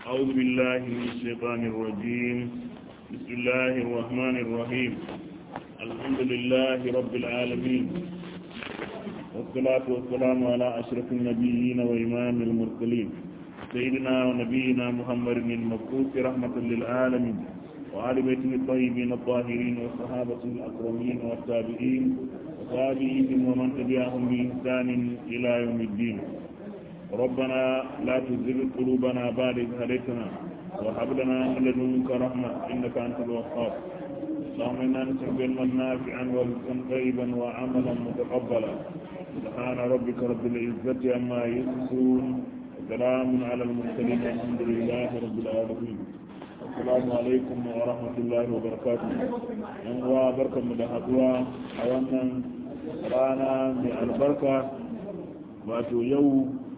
أعوذ بالله من الشيطان الرجيم. بسم الله الرحمن الرحيم. الحمد لله رب العالمين، والصلاة والسلام على أشرف النبيين وإمام المرسلين سيدنا ونبينا محمد المبعوث رحمة للعالمين، وآل بيته الطيبين الطاهرين والصحابة الأكرمين والتابعين وتابعيهم ومن تبعهم بإحسان إلى يوم الدين. ربنا لا تزغ قلوبنا بعد إذ هديتنا وهب لنا من لدنك رحمة إنك أنت الوهاب. اللهم إنا نسألك علما نافعا ورزقا طيبا وعملا متقبلا. سبحان ربك رب العزة عما يصفون وسلام على المرسلين الحمد لله رب العالمين. السلام عليكم ورحمة الله وبركاته. yan uwa barkanmu da haduwa a wannan rana mai albarka, wato yau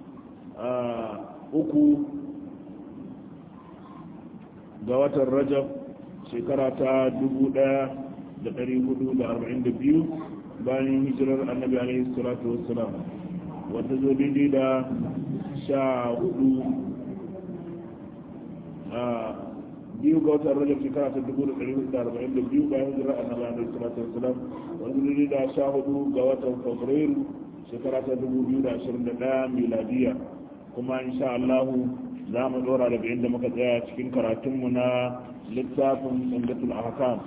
uku ga watan Rajab shekara ta 1442 bayan hijirar annabi alaihi salatu wassalam, wata zo daidai da 2 ga watan Rajab shekara ta 1442 bayan hijirar annabi alaihi salatu wassalam, wata daidai da 14 ga watan Fabrairu shekara ta 2021 miladiya. kuma insha Allah za mu dora daga inda muka tsaya cikin karatunmu na littafin Umdatul Ahkam.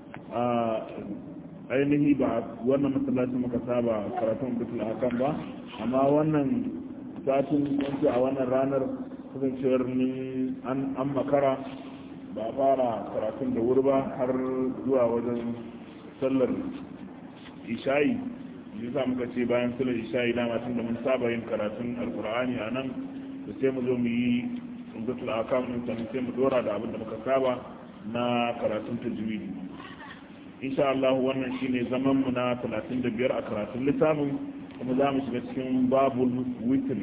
Ainihi ba wannan masallacin muka saba karatun Umdatul Ahkam ba, amma wannan satin wanzu a wannan ranar kasancewar an makara ba fara karatun da wuri ba har zuwa wajen sallar isha'i. yasa muka ce bayan sunan isha'i dama tun da mun saba yin karatun alkur'ani a nan da sai mu zo mu yi umdatul ahkam din sannan sai mu dora da abin da muka saba na karatun tajwidi. insha Allah wannan shine zaman mu na 35 a karatun littafin, kuma za mu shiga cikin babul witri.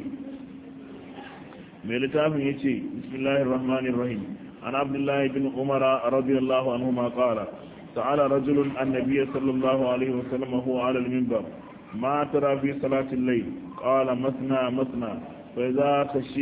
mai littafin yace bismillahir rahmanir rahim. an abdullahi bin umar radiyallahu anhuma qala سأل رجل النبي صلى الله عليه وسلم وهو على المنبر ما ترى في صلاة الليل؟ قال مثنى مثنى، فإذا خشي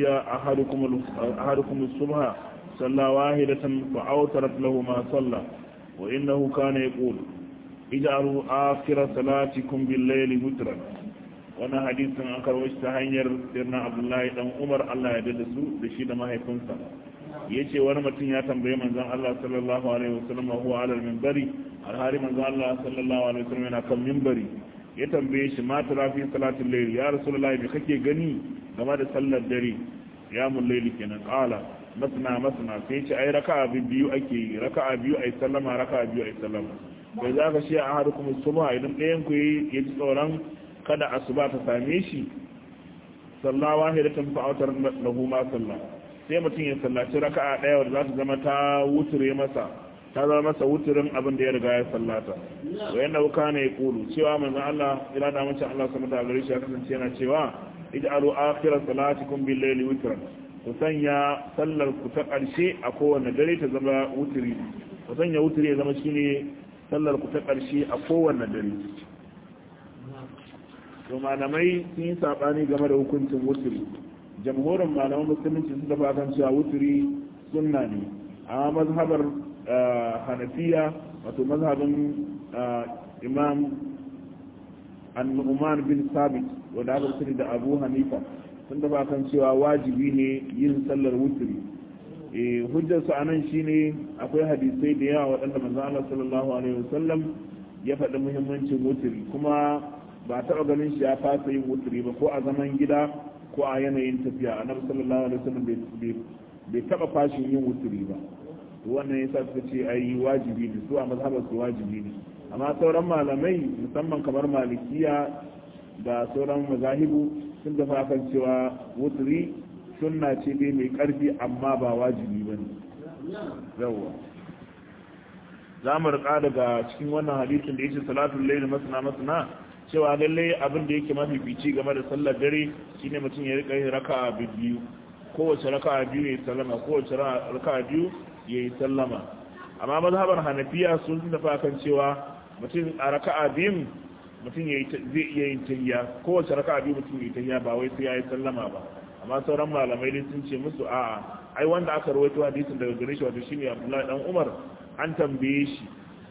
أحدكم الصبح صلى واحدة فأوترت له ما صلى، وإنه كان يقول اجعلوا آخر صلاتكم بالليل وترا. وانا حديث أنكر واشتهير سيدنا عبد الله بن عمر الله يدلسه بشيد ما هيكونسا. yace wani mutum ya tambaye manzon Allah sallallahu alaihi wasallam huwa ala al-minbari, alhari manzon Allah sallallahu alaihi wasallam yana kan minbari. Ya tambaye shi ma tara fi salatul layl, ya rasulullahi me kake gani game da sallar dare, ya mun layli kenan? Qala masna masna, sai ce ai raka'a biyu ake yi, raka'a biyu ai sallama, raka'a biyu ai sallama. bai za ka shi a harukum subha, idan ɗayan ku ya ji tsoron kada asuba ta same shi, sallawa hidatan fa'autar lahu ma sallah, sai mutum ya sallaci raka'a ɗaya wadda za ta zama ta wuture masa, ta zama masa wuturin abin da ya riga ya sallata. wa yanda wuka ne ya kulu cewa manzon Allah ila da mace Allah sama da gare shi ya kasance yana cewa ij'alu akhira salatikum bil layli witran, ku sanya sallar ku ta ƙarshe a kowanne dare ta zama wuturi, ku sanya wuturi ya zama shine sallar ku ta ƙarshe a kowanne dare. to malamai sun yi sabani game da hukuncin wuturi. jamhurin malaman musulunci sun dafa kan cewa wuturi sunna ne, a mazhabar hanafiya wato mazhabin imam an-nu'man bin sabit wanda aka sani da abu hanifa sun dafa kan cewa wajibi ne yin sallar wuturi. hujjar su anan shine akwai hadisai da yawa waɗanda manzo Allah sallallahu alaihi wasallam ya faɗi muhimmancin wuturi, kuma ba taɓa ganin shi ya fasa yin wuturi ba, ko a zaman gida ko a yanayin tafiya. Annabi sallallahu alaihi wasallam bai taba fashin yin wuturi ba. wannan yasa suka ce ai wajibi ne, su a mazhabar su wajibi ne. amma sauran malamai musamman kamar malikiya da sauran mazahibu sun dafa kan cewa wuturi sunna ce dai mai karfi amma ba wajibi bane. yawa za mu rika daga cikin wannan hadisin da yake salatul layl masna masna, cewa lalle abin da yake mafifici game da sallar dare shine mutum ya rika yin raka'a biyu, kowace raka'a biyu ya sallama, kowace raka'a biyu ya sallama. amma mazhabar hanafiya sun tafi kan cewa mutum a raka'a biyun mutum zai iya yin tahiyya, kowace raka'a biyu mutum ya tahiyya ba wai sai ya yi sallama ba. amma sauran malamai dai sun ce musu a'a ai wanda aka rawaito hadisin daga gare shi wato shine Abdullahi dan Umar an tambaye shi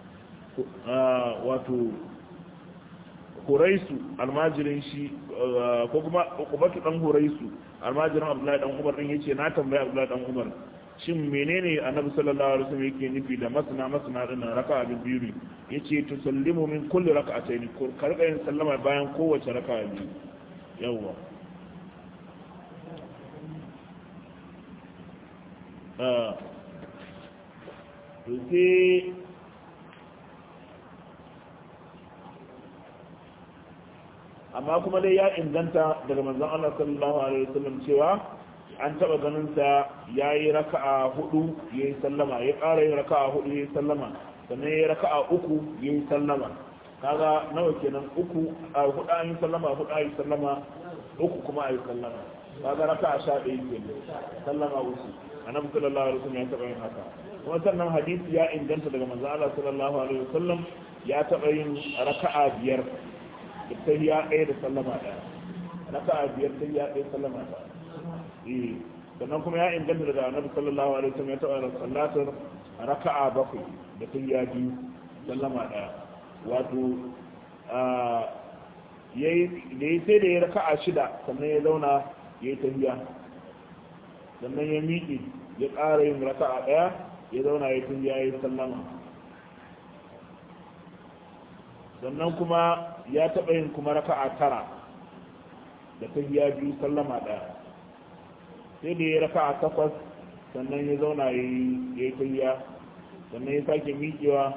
wato Huraisu almajirin shi ko kuma Uqbatu dan Huraisu almajirin Abdullahi dan Umar din yace na tambaye Abdullahi dan Umar shin menene Annabi sallallahu alaihi wasallam yake nufi da masna din raka'a biyu ne yace tusallimu min kulli raka'atayn ka rika yin sallama bayan kowace raka'a biyu yawa sai amma kuma dai ya inganta daga manzon Allah sallallahu alaihi wasallam cewa an taba ganin sa yayi raka'a 4 yayi sallama ya ƙara yin raka'a 4 yayi sallama sannan yayi raka'a 3 yayi sallama kaga nawa kenan 3 a 4 an yi sallama 4 ayi sallama 3 kuma ayi sallama kaga raka'a 11 kenan sallama 3 annabi sallallahu alaihi wasallam ya taba yin haka kuma sannan hadisi ya inganta daga manzon Allah sallallahu alaihi wasallam ya taba yin raka'a 5 da tahiyya ɗaya da sallama ɗaya raka'a 5 tahiyya ɗaya sallama ɗaya sannan kuma ya inganta daga annabi sallallahu alaihi wasallam ya taɓa sallatar raka'a 7 da tahiyya 2 sallama ɗaya wato yayi sai da ya raka'a 6 sannan ya zauna yayi tahiyya sannan ya miƙe ya ƙara yin raka'a 1 ya zauna yayi tahiyya yayi sallama sannan kuma ya taɓa yin kuma raka'a 9 da tahiyya 2 sallama 1 sai da ya raka'a 8 sannan ya zauna ya yi tahiyya sannan ya sake miƙewa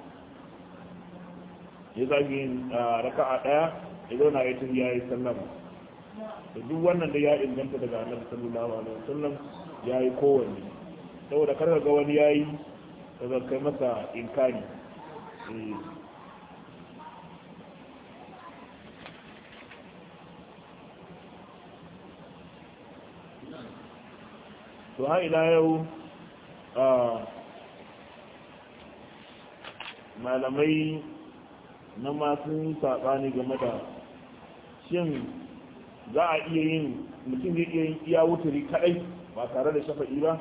ya sake yin raka'a 1 ya zauna ya yi tahiyya ya yi sallama da duk wannan da ya inganta daga annabi sallallahu alaihi wasallam ya yi kowanne saboda kar ga wani yayi daga kai masa inkari to ha ila yau malamai na masu saɓani game da shin za a iya yin mutum zai iya yin iya wuturi kaɗai ba tare da shafa'i ba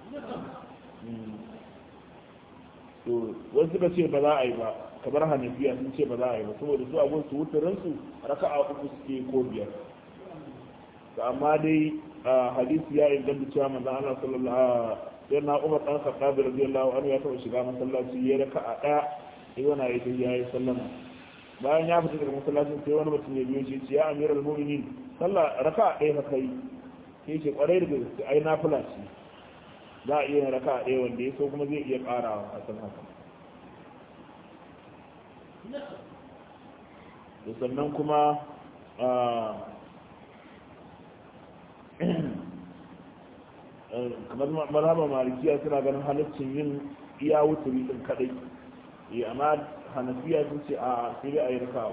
to wasu suka ce ba za a yi ba kamar hanafiya sun ce ba za a yi ba saboda su abun su wuturinsu raka'a 3 suke ko 5 amma dai hadisi ya inganta cewa manzon Allah sallallahu alaihi wasallam Umar dan Khattab radiyallahu anhu ya taɓa shiga masallaci ya raka'a 1 yana yi sallama bayan ya fita daga masallacin sai wani mutum ya biyo shi ya amiral mu'minin sallah raka'a 1 fa kai sai ce kwarai da gaske ai nafila ce za a iya raka'a 1 wanda ya so kuma zai iya ƙarawa a san haka da sannan kuma kamar mazhabar malikiya suna ganin halaccin yin iya wuturi din kadai amma hanafiya sun ce a sai dai a yi raka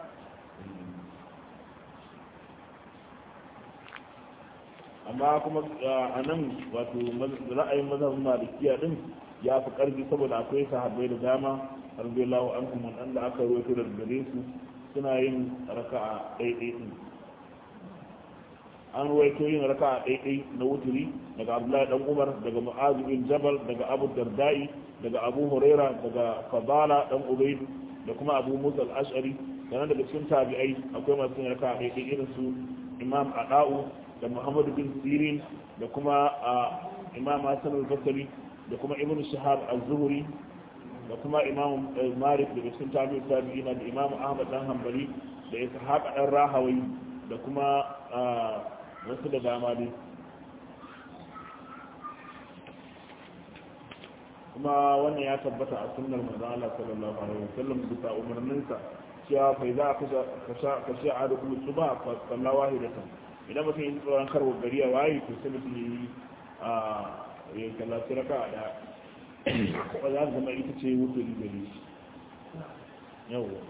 3 amma kuma a nan wato ra'ayin mazhabin malikiya din ya fi karfi saboda akwai sahabbai da dama radiyallahu anhum wanda aka rawaito daga gare su suna yin raka'a ɗaiɗai din an ruwaito yin raka'a ɗaiɗai na wuturi daga Abdullahi dan Umar daga Mu'adh bin Jabal daga Abu Darda'i daga Abu Huraira daga Fadala dan Ubayd da kuma Abu Musa al-Ash'ari sannan daga cikin tabi'ai akwai masu yin raka'a ɗaiɗai irin su Imam Ada'u da Muhammad bin Sirin da kuma Imam Hassan al-Basri da kuma Ibn Shihab az-Zuhri da kuma Imam Malik daga cikin tabi'ina da Imam Ahmad dan Hanbali da Ishaq dan Rahawi da kuma wasu da dama dai kuma wannan ya tabbata a sunnar manzon Allah sallallahu alaihi wasallam bisa umarninsa cewa fa idza ka sha'a da kuma suba fa sallallahu wahidatan idan mutum yi tsoron karwa gari a waye to sai mutum yi ya kallaci raka da kuma za su zama ita ce wuturi gari yawwa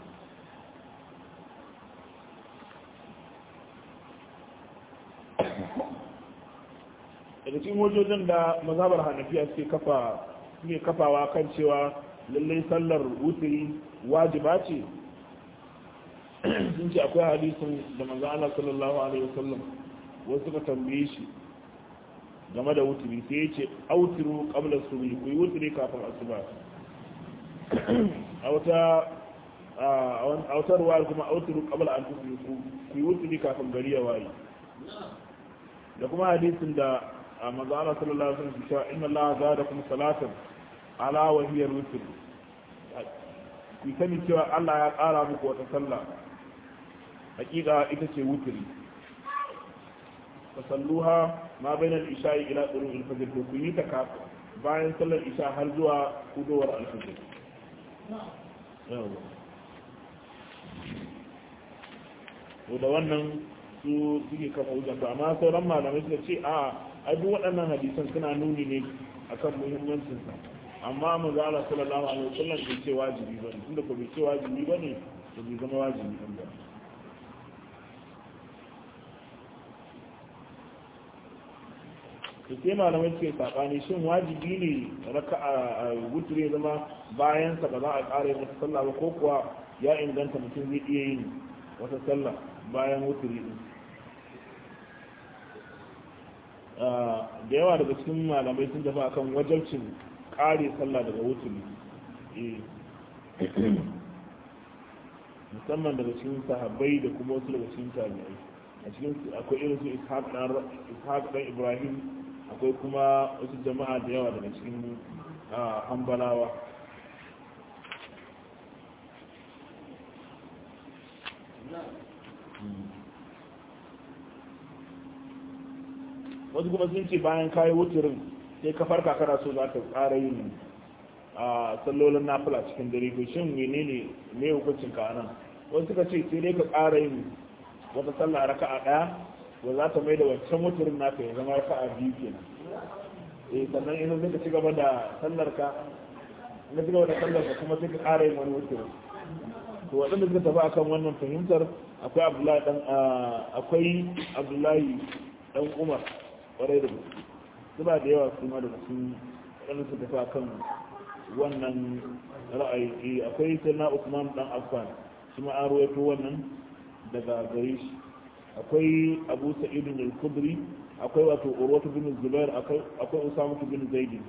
daga cikin wajojin da mazhabar hanafiya suke kafawa kan cewa lallai sallar wuturi wajiba ce sun ce akwai hadisin da manzo Allah sallallahu alaihi wasallam wasu suka tambaye shi game da wuturi sai ya ce autiru qabla subhi ku yi wuturi kafin asuba a wata ruwa kuma autiru qabla an tusbihu ku yi wuturi kafin gari ya waye da kuma hadisin da manzo Allah sallallahu alaihi wasallam cewa inna Allah zadakum salatan ala wa hiya wutr ku sani cewa Allah ya ƙara muku wata sallah hakika ita ce wuturi fasalluha ma bainal isha'i ila tulu'il fajr ku yi ta bayan sallar isha har zuwa hudowar al-fajr to da wannan su suke kafa hujjanta amma sauran malamai suka ce a duk waɗannan hadisan suna nuni ne akan muhimmancin sa amma manzo Allah sallallahu alaihi wasallam bai ce wajibi bane tunda ko bai ce wajibi bane to bai zama wajibi din ba to sai malamai suke sabani shin wajibi ne raka'a wutri zama bayan sa ba za a ƙara masa sallah ba ko kuwa ya inganta mutum zai iya yin wata sallah bayan wutri din da yawa daga cikin malamai sun tafi akan wajabcin kare sallah daga wuturi musamman daga cikin sahabbai da kuma wasu daga cikin tabi'ai a cikin akwai irin su ishaq dan ibrahim akwai kuma wasu jama'a da yawa daga cikin hanbalawa wasu kuma sun ce bayan kayi wuturin sai ka farka kana so za ka tsara yin a sallolin nafila cikin dare ko shin menene me hukuncin ka nan wasu suka ce sai dai ka tsara yin wata sallah raka'a daya wa za ta mai da wancan wuturin naka ya zama raka'a biyu kenan sannan idan zai ka ci gaba da sallar ka na ci gaba da sallar ka kuma sai ka tsara yin wani wuturin to waɗanda suka tafi akan wannan fahimtar akwai Abdullahi dan Umar kwarai da gaske suna da yawa su ma da su waɗanda su tafi kan wannan ra'ayi akwai sanna Usman dan Affan shi ma an rawaito wannan daga gare shi akwai Abu Sa'id al-Khudri akwai wato Urwatu bin Zubair akwai Usama bin Zaid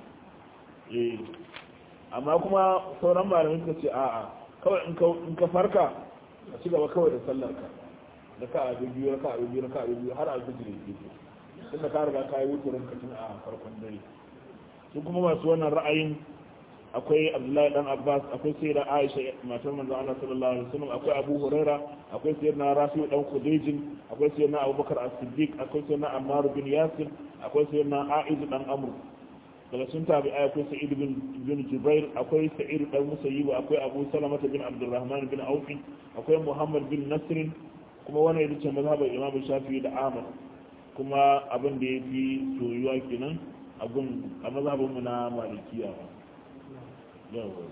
amma kuma sauran malamai suka ce a'a kawai in ka farka a ci gaba kawai da sallar ka da ka biyu har alfajir yake tunda ka riga ka yi wuturin ka tun a farkon dare su kuma masu wannan ra'ayin akwai Abdullahi dan Abbas akwai sayyida Aisha matar manzo Allah sallallahu alaihi wasallam akwai Abu Huraira akwai sayyidina Rafi dan Khudayj akwai sayyidina Abubakar As-Siddiq akwai sayyidina Ammar bin Yasir akwai sayyidina Aiz dan Amr daga sun tabi'ai akwai Sa'id bin Jubair akwai Sa'id dan Musayyib akwai Abu Salama bin Abdurrahman bin Auf akwai Muhammad bin Nasr kuma wannan yake mazhabar Imam Shafi'i da Ahmad kuma abin da ya fi soyuwa kenan a mazhabinmu na malikiya yawa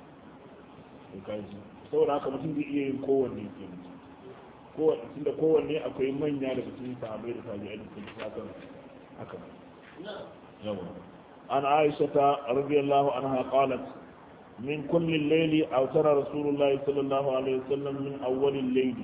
saboda haka mutum zai iya yin kowanne kenan tunda kowanne akwai manya daga cikin sahabbai da tabi'ai da suka saka haka yawa an aisha radiyallahu anha qalat min kulli al-layli awtara rasulullahi sallallahu alaihi wasallam min awwal al-layli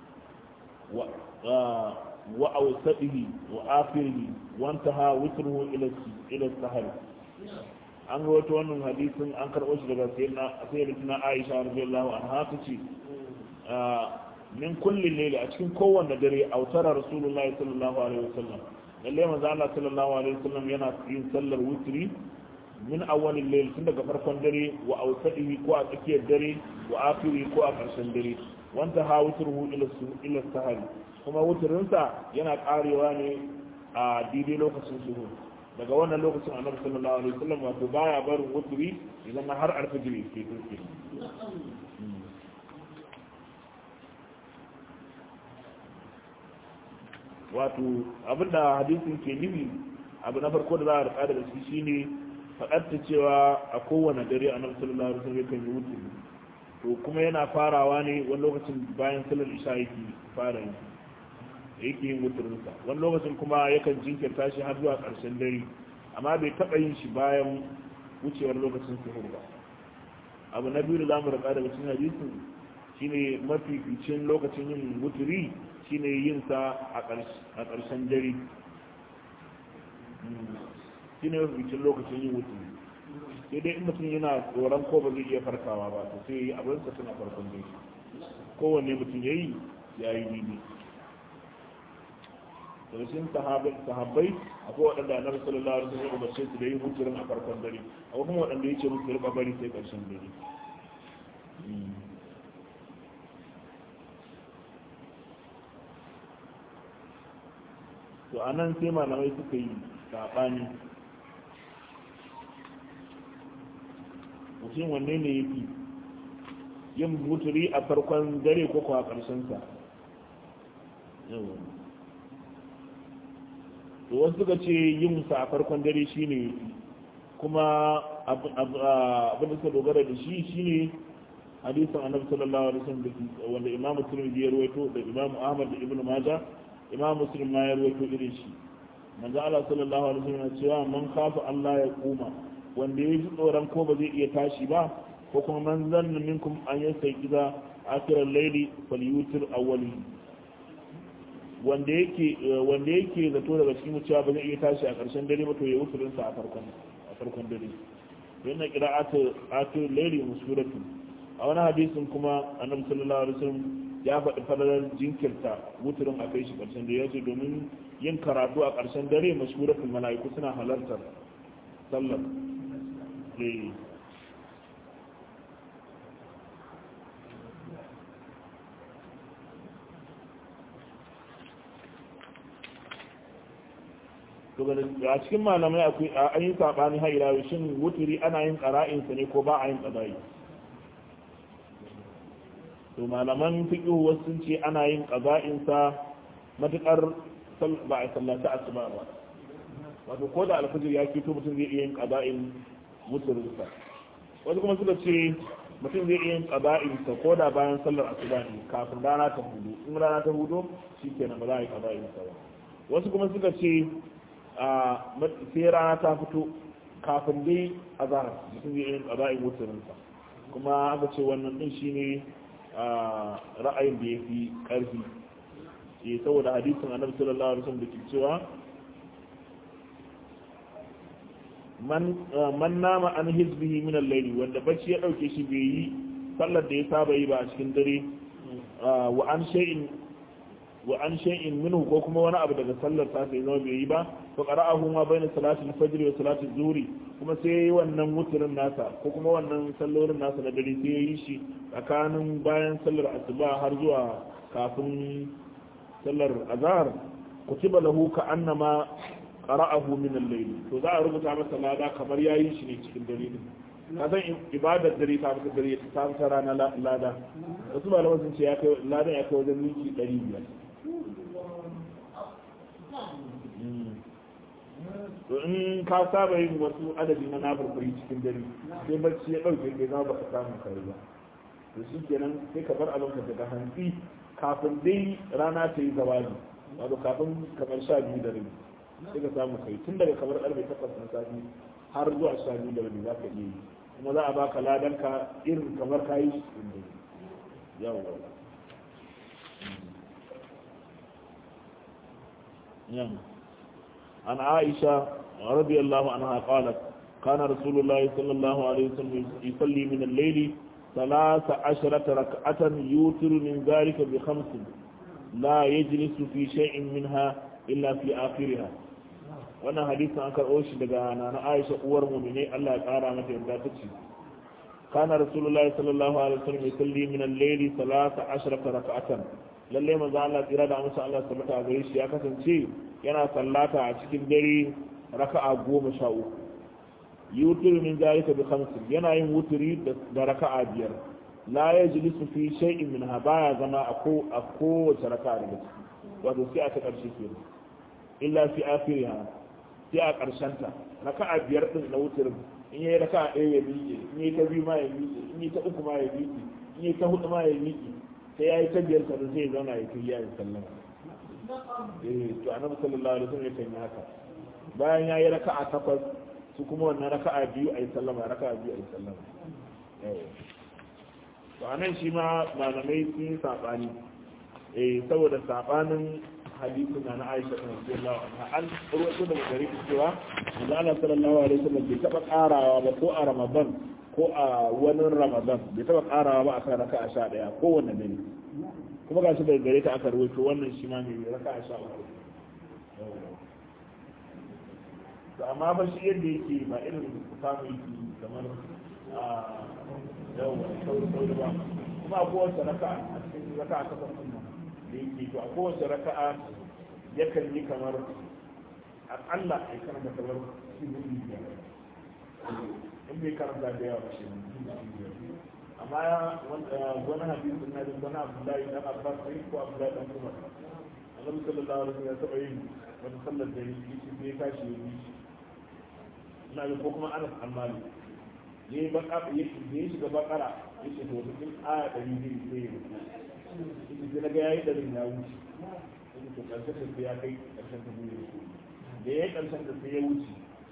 وأوسطه وآخره وانتهى وتره إلى السهر an rawaito wannan hadisin an karɓo shi daga sayyidatina Aisha radiyallahu anha tace min kulli layli a cikin kowanne dare autara rasulullahi sallallahu alaihi wasallam lalle manzo Allah sallallahu alaihi wasallam yana yin sallar witri min awwalil layl tun daga farkon dare wa awsatihi ko a tsakiyar dare wa akhiri ko a ƙarshen dare wanta ha wutruhu ila sahari kuma wuturinsa yana karewa ne a daidai lokacin suhur daga wannan lokacin annabi sallallahu alaihi wasallam wato baya barin wuturi idan har alfajiri ke turke wato abinda hadisin ke nufi abu na farko da za a rika da shi shine faɗarta cewa a kowane dare annabi sallallahu alaihi wasallam kan yi wuturi to kuma yana farawa ne wani lokacin bayan salar isha yake fara yake yin wuturinsa wani lokacin kuma yakan jinkirta shi har zuwa ƙarshen dare amma bai taɓa yin shi bayan wucewar lokacin suhur ba abu na biyu da za mu rika daga cikin hadisin shine mafificin lokacin yin wuturi shine yin sa a ƙarshen dare shine bikin lokacin yin wuturi sai dai in mutum yana tsoron ko ba zai iya farkawa ba to sai abin sa tana farkon dare kowanne mutum yayi bibi da cikin sahabbai akwai waɗanda annabi sallallahu alaihi wasallam ya umarce su da yin wuturin a farkon dare akwai kuma waɗanda yake musu rika bari sai ƙarshen dare to anan sai malamai suka yi saɓani mutum wanne ne ya fi yin wuturi a farkon dare ko kuwa ƙarshensa to wasu suka ce yin sa a farkon dare shine kuma abin da suka dogara da shi shine hadisin annabi sallallahu alaihi wasallam wanda imamu tirmidhi ya rawaito da imamu ahmad da ibnu majah imamu muslim ma ya rawaito irin shi manzo Allah sallallahu alaihi wasallam ya ce man kafa Allah ya kuma wanda ya ji tsoron ko ba zai iya tashi ba ko kuma man zanna minkum an yasai kiza akiral layli falyutir awwali wanda yake zato daga cikin cewa ba zai iya tashi a ƙarshen dare ba to ya usulin sa a farkon dare yana qira'atu atul layli musuratu a wani hadisin kuma annabi sallallahu alaihi wasallam ya faɗi fadalar jinkirta wuturin a kai shi ƙarshen dare yace domin yin karatu a ƙarshen dare mashhuratul mala'iku suna halartar sallar a cikin malamai akwai a yin saɓani haila shin wuturi ana yin ƙara'insa ne ko ba a yin ƙadayi to malaman fiƙihu wasu sun ce ana yin ƙaza'insa matuƙar ba a sallata asuba ba wato ko da alfajir ya fito mutum zai iya yin ƙaza'in wuturinsa wasu kuma suka ce mutum zai iya yin ƙaza'insa ko da bayan sallar asuba ne kafin rana ta hudu in rana ta hudu shi kenan ba za a yi ƙaza'insa ba wasu kuma suka ce sai rana ta fito kafin dai azhar mutum zai yin qada'in wuturinsa kuma aka ce wannan din shine ra'ayin da yafi karfi saboda hadisin annabi sallallahu alaihi wasallam da ke cewa man nama an hizbihi min al-layli wanda bacci ya dauke shi bai yi sallar da ya saba yi ba a cikin dare wa an shay'in minhu ko kuma wani abu daga sallar ta sai zama bai yi ba fa qara'ahu ma bayna salati al-fajr wa salati az-zuhri kuma sai yayi wannan wuturin nasa ko kuma wannan sallorin nasa na dare sai yayi shi tsakanin bayan sallar asuba har zuwa kafin sallar azhar kutiba lahu ka annama qara'ahu min al-layl to za a rubuta masa lada kamar yayi shi ne cikin dare ne kasan ibadar dare ta fi dare ta fi rana lada wasu malaman sun ce ya kai ladan ya kai wajen miki 500 to in ka saba yin wasu adadi na nafurfuri cikin dare sai bacci ya dauke bai zama baka samu kai ba to shi kenan sai ka bar abinka daga hantsi kafin dai rana ta yi zawali wato kafin kamar 12 da rabi sai ka samu kai tun daga kamar karfe 8 na safi har zuwa 12 da rabi za ka iya yi kuma za a baka ladan ka irin kamar ka yi shi cikin dare yawa عن عائشة رضي الله عنها قالت كان رسول الله صلى الله عليه وسلم يصلي من الليل 13 ركعة يوتر من ذلك ب5 لا يجلس في شيء منها إلا في آخرها wannan hadisin an karɓo shi daga nana Aisha uwar mu'mini Allah ya ƙara mata yarda ta ce kana rasulullahi sallallahu alaihi wasallam yusalli min al-layli 13 rak'atan lalle manzo Allah tsira da amsa Allah tabbata gare shi ya kasance yana sallata a cikin dare raka'a 13 yutir min zalika bi 5 yana yin wuturi da raka'a 5 la yajlisu fi shay'in minha baya zama a kowace raka'a daga ciki wato sai a ta karshe kenan illa fi akhiriha sai a ƙarshenta raka'a 5 din na wuturin in yayi raka'a 1 ya miƙe in yayi ta 2 ma ya miƙe in yayi ta 3 ma ya miƙe in yayi ta 4 ma ya miƙe sai yayi ta 5 sannan sai ya zauna ya kai ya sallama to annabi sallallahu alaihi wasallam ya kai haka bayan yayi raka'a 8 su kuma wannan raka'a 2 ayi sallama raka'a 2 ayi sallama to anan shi ma malamai sun sabani saboda sabanin hadisin na Aisha radiyallahu anha an rawaito daga gare ta cewa manzo Allah sallallahu alaihi wasallam bai taba karawa ba ko a Ramadan ko a wani Ramadan bai taba karawa ba a kan raka'a 11 ko wanne ne kuma gashi daga gare ta aka rawaito wannan shi ma mai raka'a 13 to amma ba shi yadda yake ba irin samu yake kamar a yawa sauri ba kuma a kowace raka'a a cikin raka'a ta farko da yake to a kowace raka'a yakan yi kamar akalla ya karanta kamar sibiri biyar in bai karanta da yawa shi amma wani hadisi na jin wani abdullahi dan abbas sai ko abdullahi dan umar annabi sallallahu alaihi wasallam ya taba yin wani sallar da yake sai tashi ya yi ina ga ko kuma anas al-malik yayi baka yayi shiga bakara yake to cikin aya 100 sai ya sai daga yayi dalilin ya wuce sai to karshen da ya kai karshen da ya da yayi karshen da sai ya wuce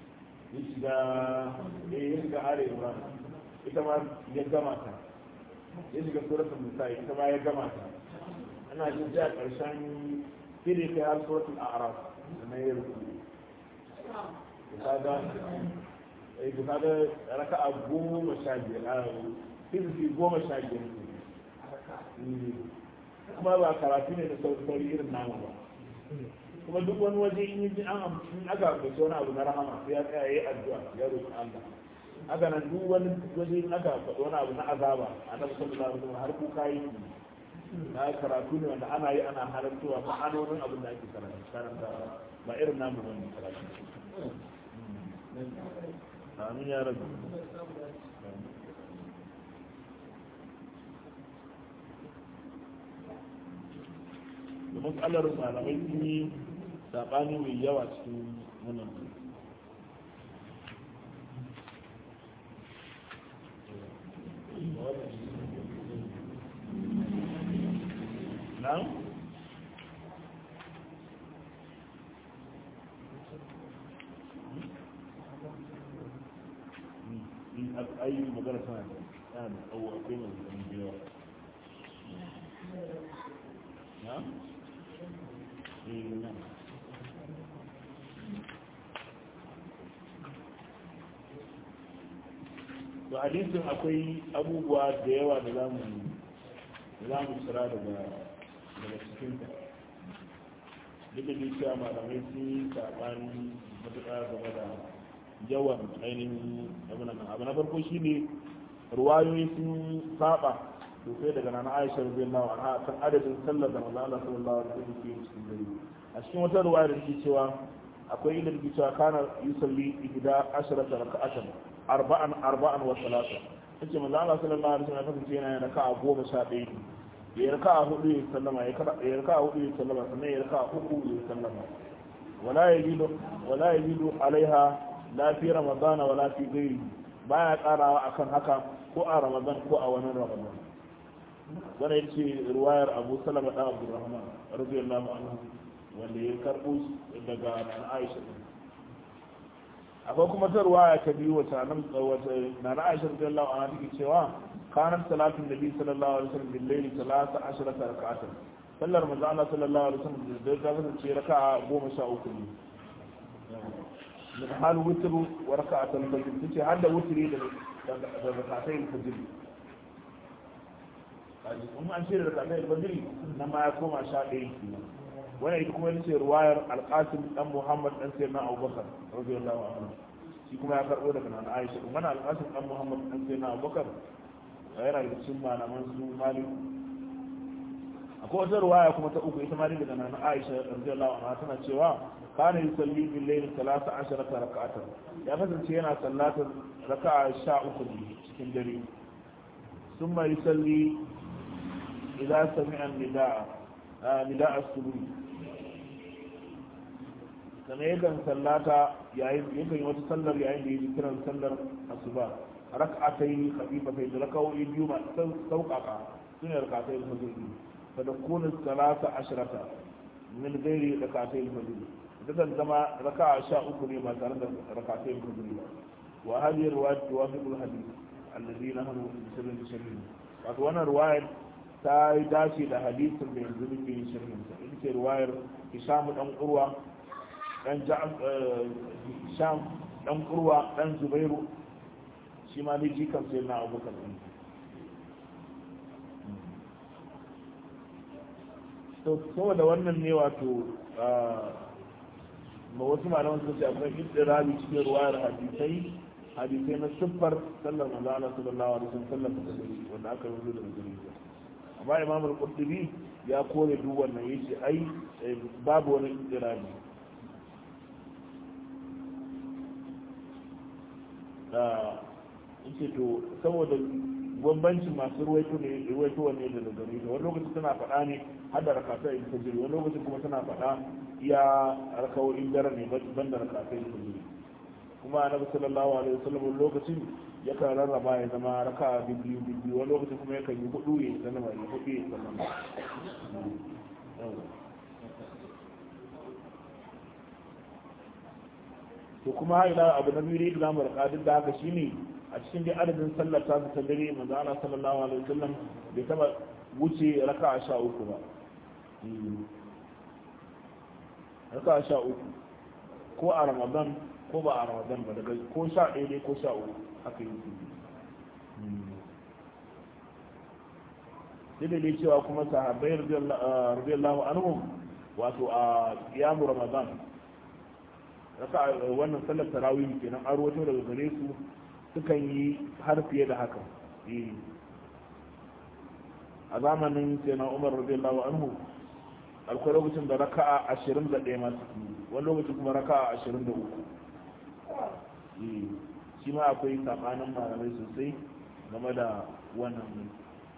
ya shiga are Imran ita ma ya gama ta ya shiga suratul nisa ita ma ya gama ta ana jin a karshen sai kai har suratul a'raf na yi ruku kaga raka'a 15 sai 15 kuma ba karatu ne da sauri irin namu ba kuma duk wani waje in yi an aka ambaci wani abu na rahama sai ya tsaya yayi addu'a ya roƙi Allah haka nan duk wani waje in aka faɗi wani abu na azaba annabi sallallahu alaihi wasallam har kuka yi na karatu ne wanda ana yi ana halartowa ma'anonin abin da ake karanta ba irin namu wani karatu amin ya rabu da matsalar malamai sun yi saɓani mai yawa cikin wannan na? ayi magana tana da tsawo akwai mai da yawa na? to hadisin akwai abubuwa da yawa da za mu tsira daga cikinta duk da cewa malamai sun yi saɓani matuƙa game da yawan ainihin abu na farko shi ne ruwayoyi sun saba sosai daga nan Aisha radiyallahu anha kan adadin sallar da manzo Allah sallallahu alaihi wasallam ke cikin dare a cikin wata ruwaya da take cewa akwai inda take cewa kana yusalli ihda asharata raka'atan arba'an wa salasa tace manzo Allah sallallahu alaihi wasallam kasance yana raka'a 11 ya raka'a 4 ya sallama ya raka'a 4 ya sallama sannan ya raka'a 3 ya sallama wala yajidu alaiha la fi ramadana wala fi ghairi baya karawa akan haka ko a ramadan ko a wani ramadan wannan yace riwayar Abu Salama da Abdurrahman radiyallahu anhu wanda ya karbo daga Aisha akwai kuma ta riwaya ta biyu wata nan Aisha radiyallahu anha take cewa kanat salatu nabi sallallahu alaihi wasallam bil layli 13 rak'atan sallar manzo Allah sallallahu alaihi wasallam da ta kasance raka'a 13 ne min hal witru wa raka'atan fajr tace har da witri da raka'atain fajr kuma an ce da raka'atain fajr nan ma ya koma 11 wannan ita kuma ce ruwayar al-Qasim dan Muhammad dan Sayyidina Abubakar radiyallahu anhu shi kuma ya karbo daga nan Aisha kuma al-Qasim dan Muhammad dan Sayyidina Abubakar yana da cikin malaman su Malik akwai wata ruwaya kuma ta uku ita ma daga nan Aisha radiyallahu anha tana cewa kana yusalli bil layl 13 rak'atan ya kasance yana sallatar raka'a 13 cikin dare thumma yusalli idza sami'a nida'a as-subh kana yakan sallata yayin yi wata sallar yayin da yake kiran sallar asuba rak'atayn khafifatayn raka'o'i biyu ma sauƙaƙa sune rak'atayn fajr فتكون 13 من غير ركعتي الفجر idan zama raka'a 13 ne ba tare da rak'atay al-fajr ba wa hadhihi riwayat tuwafiq al-hadith alladhi nahnu bisabab shadid wato wannan riwayat ta yi dace da hadisin da yanzu muke yin shirin sa ita ce ruwayar Hisham dan Urwa dan Hisham dan Urwa dan Zubairu shi ma ne jikan sai na Abubakar din to saboda wannan ne wato ba wasu malaman sun ce akwai iddirabi cikin ruwayar hadisai na siffar sallar manzo Allah sallallahu alaihi wasallam wanda aka rubuta daga gare shi amma Imam al-Qurtubi ya kore duk wannan yace ai babu wani iddirabi yace to saboda bambancin masu ruwaito wanne da gare shi wani lokaci tana faɗa ne har da rakata in ta jiri wani lokaci kuma tana faɗa iya rakawoyin dare ne ban da rakata in ta jiri kuma annabi sallallahu alaihi wasallam lokacin ya kan rarraba ya zama raka biyu wani lokacin kuma ya kan yi hudu ya sallama ya hudu ya sallama to kuma ila abu na biyu da zamu rika duk da haka shine a cikin dai adadin sallar ta ta dare manzo Allah sallallahu alaihi wasallam bai taba wuce raka'a 13 ba raka'a 13 ko a Ramadan ko ba a Ramadan ba daga ko 11 ne ko 13 haka yake sai dai cewa kuma sahabbai radiyallahu anhum wato a qiyamu Ramadan raka'a wannan sallar tarawih kenan an rawaito daga gare su sukan yi har fiye da haka a zamanin sai na Umar radiyallahu anhu akwai lokacin da raka'a 21 masu wani lokacin kuma raka'a 23 shi ma akwai tsakanin malamai sosai game da wannan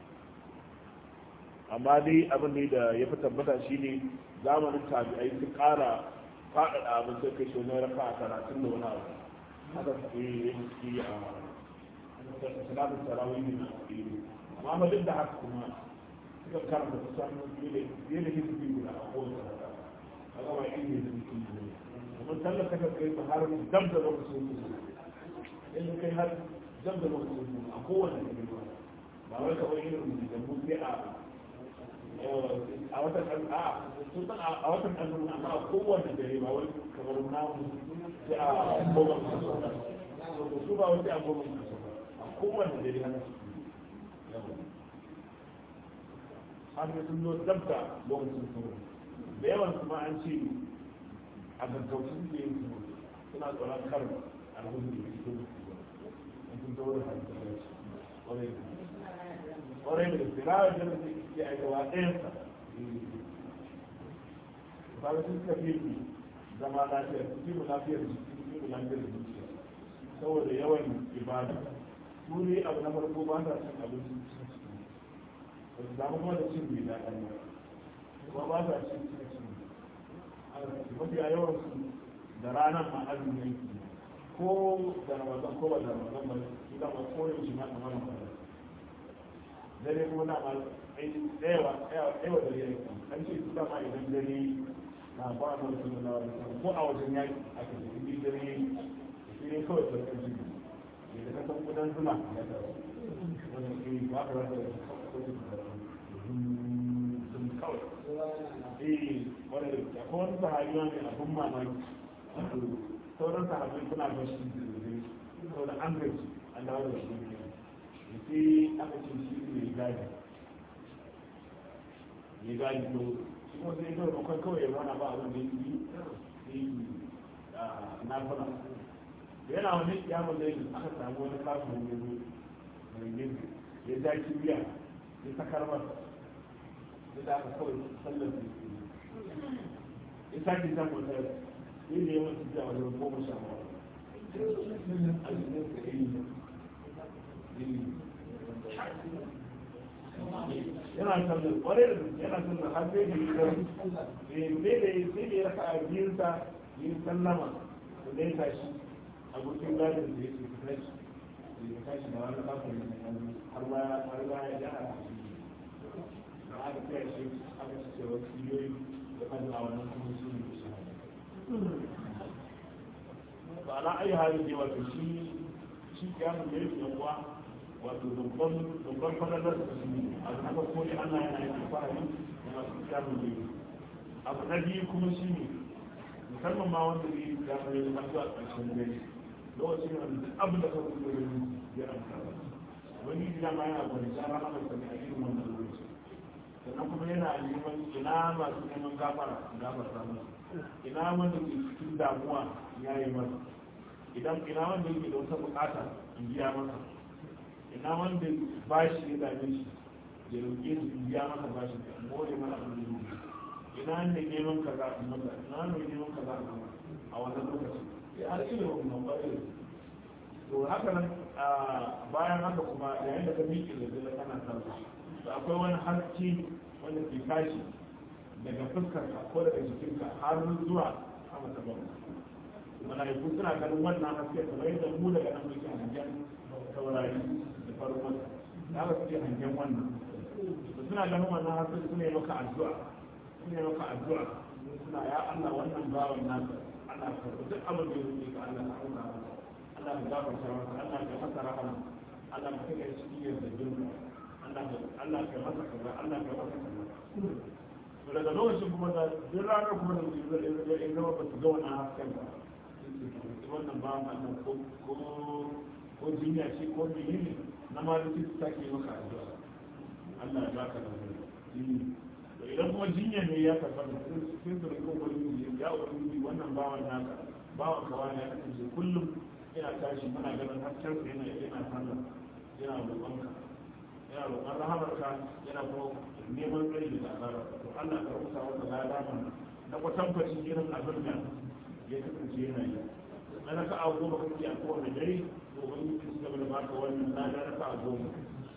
amma dai abin da ya fi tabbata shine zamanin tabi'ai su kara faɗaɗa abin sai kai shi wani raka'a 30 da wani abu haka suke yi a salatin tarawih ne amma duk da haka kuma suka karanta kusan fiye da hizbi guda a kowace raka a gaba yin ne da suke yi kuma sallar ta kai su har dam da lokacin su in kai har dam da lokacin su a kowane da girma ba wai kawai irin da mu sai a watan a watan ɗan amma a kowane dare ba wai kamar namu sai a goma su ba wai sai a goma a kowane dare hana su har da sun zo dabta lokacin suru da yawan kuma an ce a gaggauci suke yin suru suna tsoron kar alhudu da fito da sun zo da hannu kwarai da sirawar da ke a gaba ɗayansa ba da sun kafe su zama lafiyar su fi lafiyar jiki su fi lafiyar zuciya saboda yawan ibada su ne abu na farko ba sa cin abinci ba su zama kuma da cin bai daɗin ba kuma ba sa cin mafiya yawan su da ranar ma azumi yanki ko da ramadan ko ba da ramadan ba su zama koyon shi ma kamar ramadan dare kuma na ma tsayawa da yanki an ce su dama idan dare na ba a nan sun na ko a wajen yaki a kan cikin dare shi ne kawai sarkar jini ne da kasan kudan zuma ya tara wani ke ba ka rasa da sun kawai wani da ko wani sahabi wani abun mamaki sauran sahabi suna ba shi da zai sau da an gaji an dawo da shi ne sai aka ce shi ne gadi ya gadi to shi ko sai kawai bakwai kawai ya zana ba abin da yi na fana yana wani kiyamun laifin aka samu wani kafin wani zo mai yin ya ja kibiya ya sakar masa ya da aka kawai sallar da ya sake jan wata yi da yawan cikin a wajen goma sha ba a cikin sa yana sallar kwarai da yana sallar har sai da yi sai da ya raka a biyunsa yin sallama da ya tashi abokin gadin da ya ce fita shi da ya tashi da wani kafin har baya ya a da aka kai shi aka ci cewa cibiyoyi da kan a wannan kuma su ne shi ba na ayi halin da wato shi kiyamun da ya fi yankuwa wato dubban fadalar da su a haka ko ne Allah yana yin fara da masu kiyamun ne abu na biyu kuma shi ne musamman ma wanda zai yi damar yin zuwa ƙarshen gari lokacin da duk abin da kawai da yin ya amfana wani gida ma yana gwani tsara na mai sami a irin wannan lokaci sannan kuma yana neman ina masu neman gafara musu ina wanda ke cikin damuwa ya yi masa ina wanda yake da wata bukata in biya masa ina wanda bashi ya dame shi ya roƙe su in biya masa bashi da more mana abin da yake ina ne neman kaza a masa ina ne neman kaza a masa a wannan lokaci ya har cire wannan bayan to haka nan bayan haka kuma yayin da ka miƙe da zai kana sarfa to akwai wani haske wanda ke tashi daga fuskarka ko daga jikinka har zuwa sama ta bakwai mala'iku suna ganin wannan haske kamar yadda mu daga nan muke hangen taurari da farin wata za ka suke hangen wannan suna ganin wannan haske suna yi maka addu'a suna ya Allah wannan bawan nasa Allah ka duk abin da yake ka Allah ka auna Allah ka gafarta masa Allah ka masa rahama Allah ka kai shi da jinka Allah ka masa kaza Allah ka masa kaza to daga lokacin kuma da duk ranar kuma da mutum zai zama ba su ga wannan hasken ba wannan ba wannan ko jinya ce ko menene na ma da su take maka addu'a Allah ya baka da wani idan kuma jinya ne ya tabbata sun da ko wani ya wani wannan bawan naka bawan kawai ya kace kullum ina tashi muna ganin hasken sa yana sallah yana roƙon rahamarka yana kuma neman tsari da azaba to Allah ka rubuta wannan ladama na kwatankwacin irin abin da ya kasance yana yi na raka a goma kake a kowane dare to wani su gaba da baka wannan lada raka a goma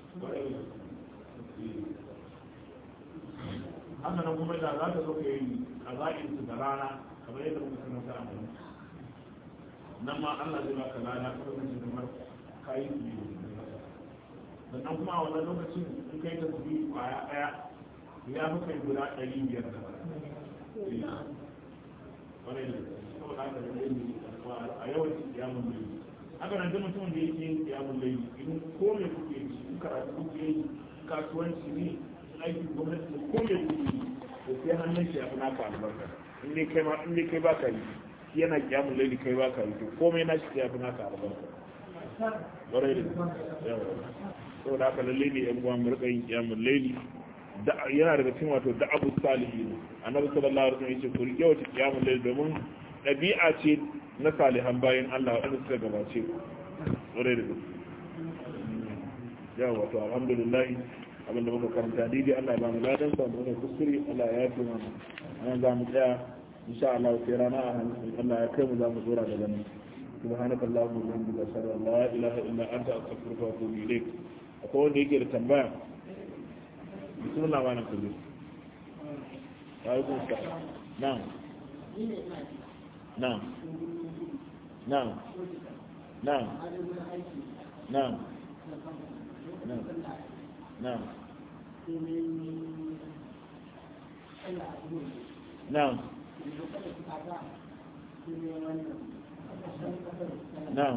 haka nan kuma da za ka zo ka yi a za'in su da rana kamar yadda muka sanar da amma nan ma Allah zai baka lada kuma kan kamar kayi su yi sannan kuma a wannan lokacin in kai ta su yi kwaya ɗaya ya fi kai guda 500 da wani da saboda haka da laili a yawancin kiyamun laili haka nan duk mutum da yake yin kiyamun laili in ko me kuke yi in karatu kuke yi kasuwanci ne aikin gwamnati ko me kuke yi to sai hannun shi ya fi naka albarka in dai kai ba ka yi yana kiyamun laili kai ba ka yi to komai na shi ya fi naka albarka warai da yawa saboda haka lalle ne yan uwa mu rika yin kiyamun laili yana daga cikin wato da abu salihin annabi sallallahu alaihi wasallam yace ku rike wata kiyamul layl domin dabi'a ce na salihan bayan Allah wanda suka gabace ku sore da ya wato alhamdulillah abinda muka karanta dai Allah ya ba mu ladan sa da kuskure Allah ya yafe mana nan za mu tsaya insha Allah sai rana a hannun Allah ya kai mu za mu tsora daga nan subhanaka allahumma wa bihamdika ashhadu an la ilaha illa anta astaghfiruka wa atubu ilaik akwai wanda yake da tambaya بسم الله الرحمن الرحيم وعليكم السلام نعم نعم نعم نعم نعم نعم نعم نعم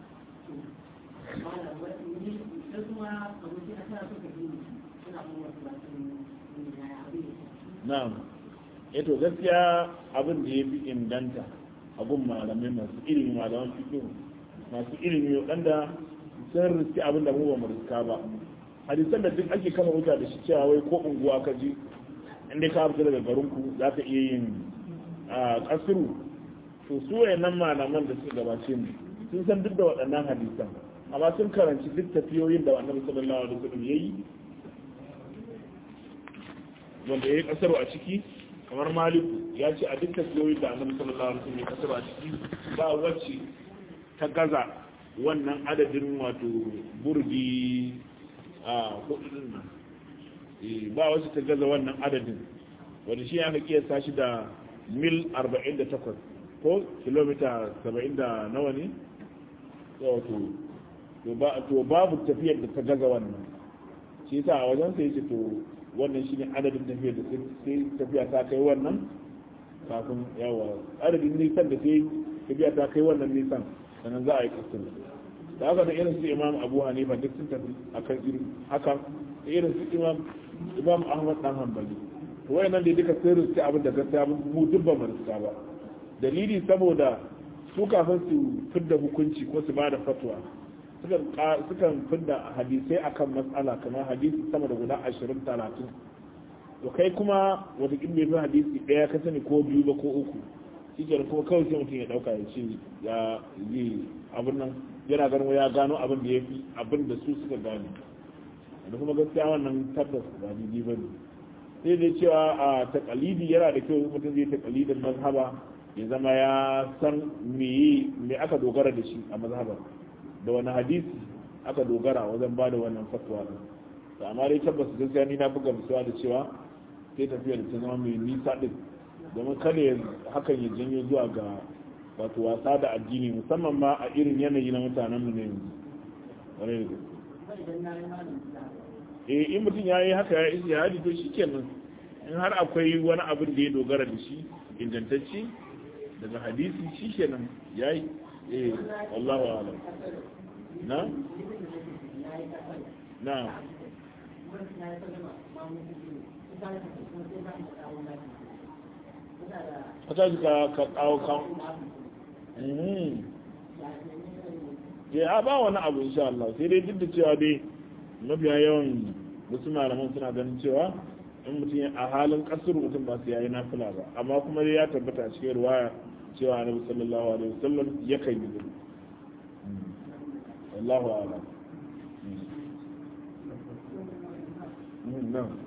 na'am to gaskiya abin da ya fi inganta abun malamai masu ilimi malaman fikihu masu ilimi waɗanda sun riski abin da mu ba mu riska ba hadisan da duk ake kama wuta da shi cewa wai ko unguwa ka ji inda ka fita daga garinku za ka iya yin kasuru to su wayannan malaman da suka gabace mu sun san duk da waɗannan hadisan amma sun karanci duk tafiyoyin da annabi sallallahu alaihi wasallam yayi wanda ya yi kasaro a ciki kamar maliku ya ce a duk tafiyoyin da annabi sallallahu alaihi wasallam ya kasaro a ciki ba wacce ta gaza wannan adadin wato burgi a hudun nan ba wacce ta gaza wannan adadin wanda shi aka kiyasta shi da mil 48 ko kilomita 70 da nawa ne to babu tafiyar da ta gaza wannan shi yasa a wajen sai ce to wannan shine adadin tafiyar da sai tafiya ta kai wannan kafin yawa adadin nisan da sai tafiya ta kai wannan nisan sannan za a yi kasar da haka da irin su imam abu hanifa duk sun tafi akan irin haka da irin su imam ahmad dan hanbali to wayannan da duka sai rubuta abin da gaskiya mu duk ba mu rubuta ba dalili saboda su kafin su fidda hukunci ko su bada fatwa sukan fidda hadisai akan matsala kamar hadisi sama da guda 20-30 to kai kuma wata kin bai fi hadisi daya ka sani ko biyu ba ko uku shi ke kuma kawai sai mutum ya dauka ya ce ya yi abin nan yana ganin ya gano abin da ya fi abin da su suka gane da kuma gaskiya wannan tabbas ba ni ba ne sai dai cewa a takalidi yana da kyau mutum zai takalidin mazhaba ya zama ya san me aka dogara da shi a mazhabar da wani hadisi aka dogara wajen ba da wannan fatwa din da amma dai tabbas gaskiya ni na buga misali da cewa sai tafiyar ta zama mai nisa din domin kada ya hakan ya janyo zuwa ga wato wasa da addini musamman ma a irin yanayi na mutanen mu ne yanzu wani da in mutum ya yi haka ya isi ya hadi to shi kenan in har akwai wani abin da ya dogara da shi ingantacce daga hadisi shi kenan ya yi wallahu a'lam na ka ji ka kawo kan ya ba wani abu insha Allah sai dai duk da cewa dai mafiya yawan wasu malaman suna ganin cewa in mutum a halin kasar mutum ba su yayi nafila ba amma kuma dai ya tabbata a cikin ruwaya cewa annabi sallallahu alaihi wasallam ya kai yi wallahu a'lam na'am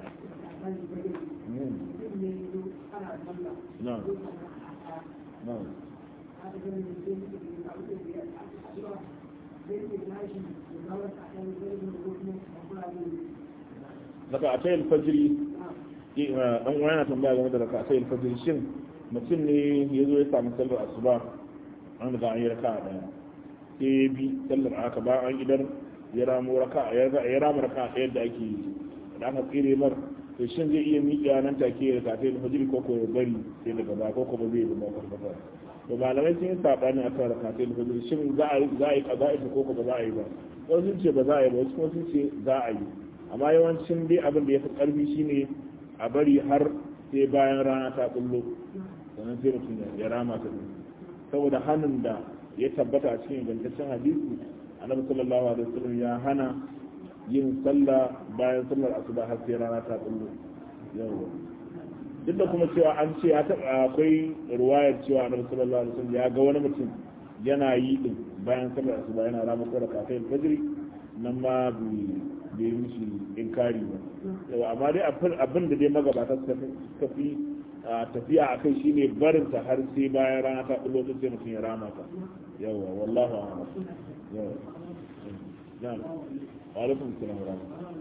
na'am na'am daga a tayin fajiri dan wani na tambaya game da daga a tayin fajiri shin mutum ne ya zo ya samu sallar asuba an daga an yi raka a daya sai ya bi sallar aka ba an idar ya rama raka a ɗaya da ake da aka tsire mar to shin zai iya miƙa nan take ya tafi da fajiri ko ya bari sai daga ba ko ba zai yi ba kwata to malamai sun yi saɓani a kan rakatai da fajiri shin za a yi ƙaza'ita ko ba za a yi ba wasu sun ce ba za a yi ba wasu kuma sun ce za a yi amma yawancin dai abin da ya fi ƙarfi shine a bari har sai bayan rana ta kullo sannan sai mutum ya rama ta saboda hannun da ya tabbata a cikin ingantaccen hadisi annabi sallallahu alaihi wasallam ya hana yin sallah bayan sallar asuba har sai rana ta kullo yawa duk da kuma cewa an ce akwai ruwayar cewa annabi sallallahu alaihi wasallam ya ga wani mutum yana yi din bayan sallar asuba yana rama ko da kafin fajri nan ma bai mishi inkari ba yawa amma dai abin da dai magabata suka fi tafiya a kai shine barin ta har sai bayan rana ta bullo sai mutum ya rama ta yawa wallahu a'lam yawa na'am wa alaikum assalam wa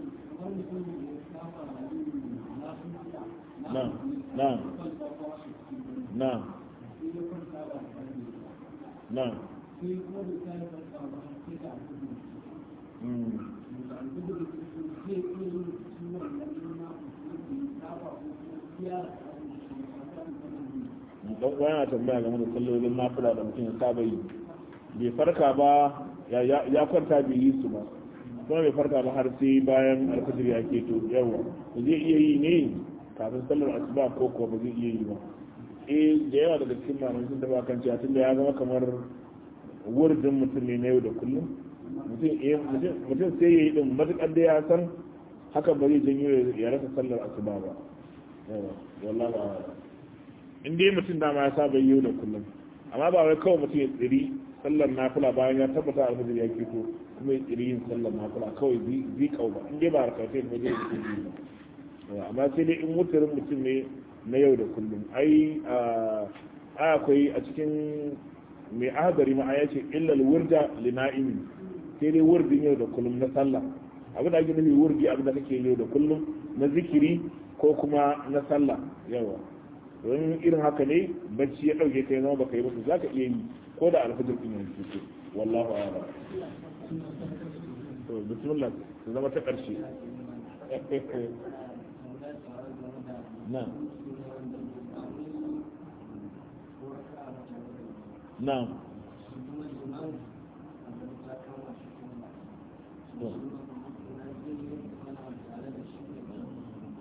na'am na'am na'am na'am dan yana tambaya game da sallolin nafila da mutum ya saba yi bai farka ba ya kwanta bai yi su ba kuma bai farka ba har sai bayan alfajir ya keto yawa ba zai iya yi ne kafin sallar asuba ko kuwa ba zai iya yi ba da yawa daga cikin malamai sun taba kan cewa tunda ya zama kamar wurdin mutum ne na yau da kullum mutum sai ya yi din matuƙar da ya san hakan ba zai janyo ya rasa sallar asuba ba wallahi ba in dai mutum dama ya saba yau da kullum amma ba wai kawai mutum ya tsiri sallar nafila bayan ya tabbata alfajir ya fito kuma ya tsiri yin sallar nafila kawai zai kau ba in dai ba harkatai da wajen da ke ba amma sai dai in mutarin mutum ne na yau da kullum ai akwai a cikin mai ahadari ma ya ce illal wurda lina'imi sai dai wurdin yau da kullum na sallah abin da ake nufi wurdi abin da kake yau da kullum na zikiri ko kuma na sallah yawa don irin haka ne bacci ya dauke kai zama baka yi ba za ka iya yi ko da alfajir din yanzu ce wallahu a'lam to bismillah su zama ta karshe na na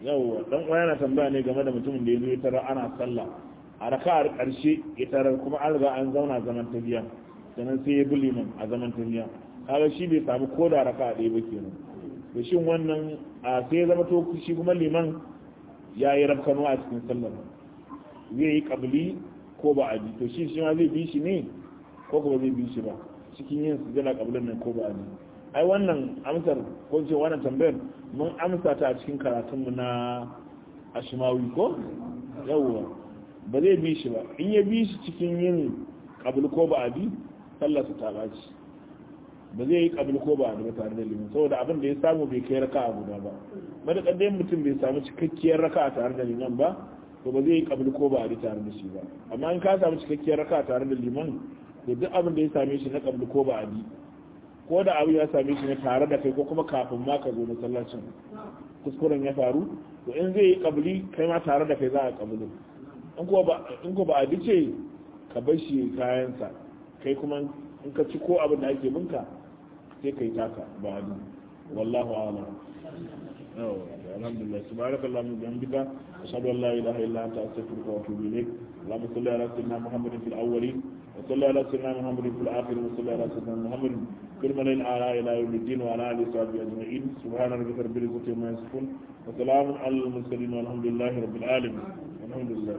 yawwa dan uwa yana tambaya ne game da mutumin da ya zo ya tarar ana sallah a raka'ar karshe ya tarar kuma an riga an zauna zaman tafiya sannan sai ya bi liman a zaman tafiya kaga shi bai samu ko da raka'a ɗaya ba kenan to shin wannan sai ya zama to shi kuma liman ya yi rafkano a cikin sallar zai yi kabli ko ba a bi to shi ma zai bi shi ne ko kuma zai bi shi ba cikin yin sujada kablin nan ko ba a bi ai wannan amsar ko ce wannan tambayar mun amsa ta a cikin karatunmu na ashimawi ko yawwa ba zai bi shi ba in ya bi shi cikin yin kabli ko ba a bi sallar su ta baci ba zai yi kabli ko ba a bi tare da liman saboda abin da ya samu bai kai raka'a guda ba madakar dai mutum bai samu cikakkiyar raka'a tare da liman ba to ba zai yi kabli ko ba a bi tare da shi ba amma in ka samu cikakkiyar raka'a tare da liman to duk abin da ya same shi na kabli ko ba a bi ko da abu ya same shi ne tare da kai ko kuma kafin ma ka zo masallacin kuskuren ya faru to in zai yi kabli kai ma tare da kai za a kabli in ko ba a ce ka bar shi kayansa kai kuma in ka ci ko abin da ake binka sai kai taka ba a bi wallahu a'lam alhamdulillah subhanakallahumma wa bihamdika ashhadu an la ilaha illa anta astaghfiruka wa atubu ilayk اللهم صل على سيدنا محمد في الاولين وصلى على سيدنا محمد في الاخرين وصلى على سيدنا محمد في الملائكه الاعلى الى يوم الدين وعلى اله وصحبه اجمعين سبحان ربك رب العزه عما يصفون وسلام على المرسلين والحمد لله رب العالمين الحمد لله